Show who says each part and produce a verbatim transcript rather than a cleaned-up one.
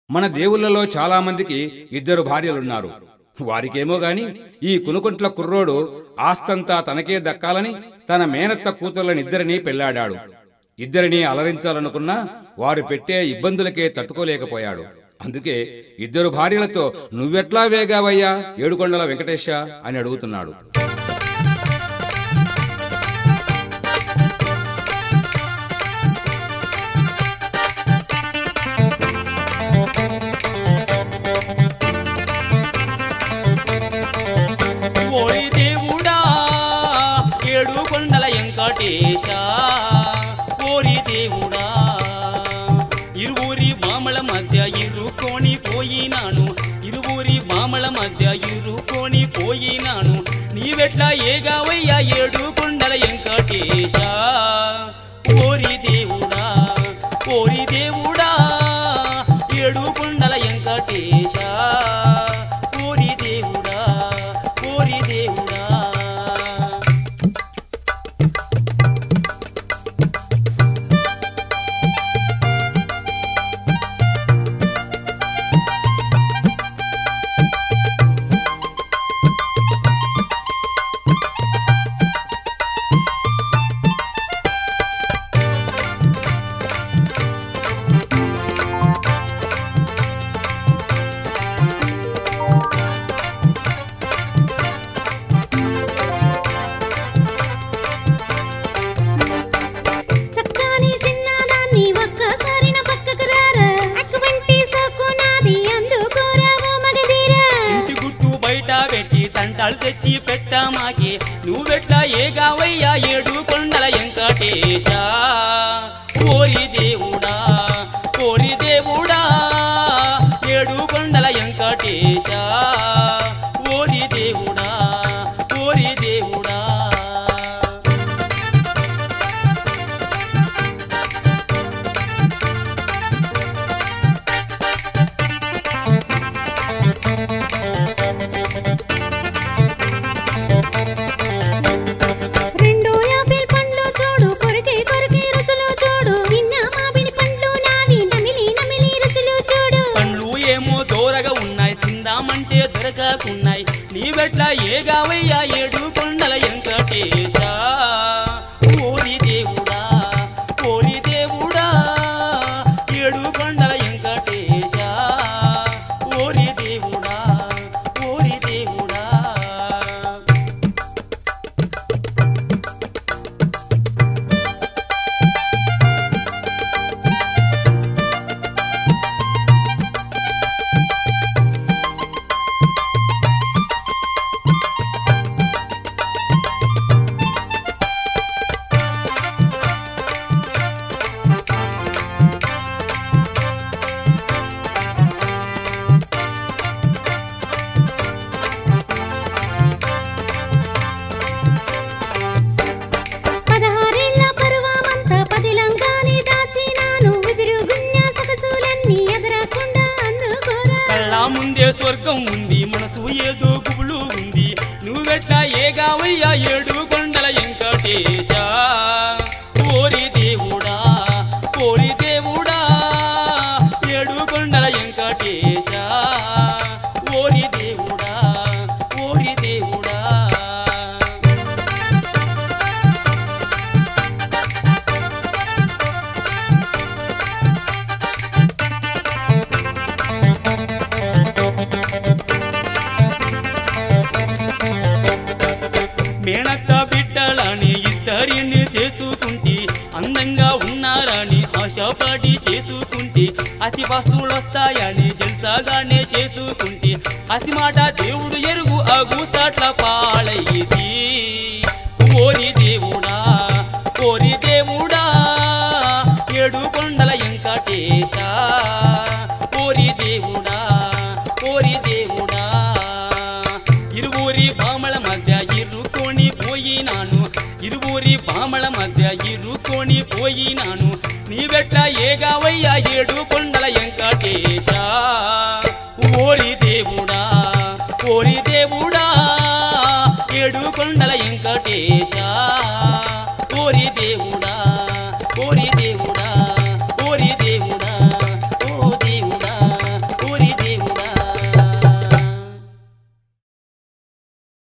Speaker 1: మన దేవుళ్లలో చాలా మందికి ఇద్దరు భార్యలున్నారు. వారికేమో గాని ఈ కునుకుంట్ల కుర్రోడు ఆస్తంతా తనకే దక్కాలని తన మేనత్త కూతుర్లనిద్దరినీ పెళ్లాడాడు. ఇద్దరినీ అలరించాలనుకున్నా వారు పెట్టే ఇబ్బందులకే తట్టుకోలేకపోయాడు. అందుకే ఇద్దరు భార్యలతో నువ్వెట్లా వేగావయ్యా ఏడుకొండల వెంకటేశ అని అడుగుతున్నాడు.
Speaker 2: ఓరి దేవుడా ఇరువురి బామల మధ్య ఇరుకొని పోయినాను ఇరువురి బామల మధ్య ఇరుకొని పోయినాను నీవెట్లా ఏగావయ్యా ఏడు కొండల వెంకటేశ. ఓరి దేవుడా ఓరి దేవుడా ఏడు కొండల వెంకటేశ. ఓరి దేవుడా ఓరి దేవుడా తంటాలు తెచ్చి పెట్టమాకి నువ్వెట్లా ఏగావయ్యా ఏడు కొండల వెంకటేశ. ఓరి దేవుడా ఓరి దేవుడా ఏడు కొండల వెంకటేశ. ఓరి దేవుడా ఓరి దేవుడా దొరకకున్నాయి నీవెట్లా ఏగావయ్యా ఏడు కొండల వెంకటేశ. ఓరి దేవుడా ఓరి దేవుడా ఏడు కొండల వెంకటేశ. ఓరి దేవుడా ఓరి దేవుడా ముందే స్వర్గం ఉంది మనసు ఏదో గుబులు ఉంది నువ్వెట్లా ఏగావయ్యా ఏడు కొండల వెంకటేశ. ఓరి దేవుడా ఓరి దేవుడా ఏడు కొండల వెంకటేశ. ఓరి దేవుడా ఓరి దేవుడా మేనత్త బిడ్డలని ఇద్దరిని చేసుకుంటే అందంగా ఉన్నారని ఆశపడి చేసుకుంటే అతి వస్తువులు వస్తాయని జల్సాగానే చేసుకుంటే అతి మాట దేవుడు ఎరుగు అగుసాట్ల పాలయ్యేది. ఓరి దేవుడా ఓరి దేవుడా ఏడు కొండల వెంకటేశ. ఓరి దేవుడా ఓరి దేవుడా ఇరువురి బామల మధ్య ఇరుకొని పోయినాను ఇరువురి బామల మధ్య ఇరుకొని పోయినాను నీవెట్లా ఏగావయ్యా ఏడు కొండల వెంకటేశ.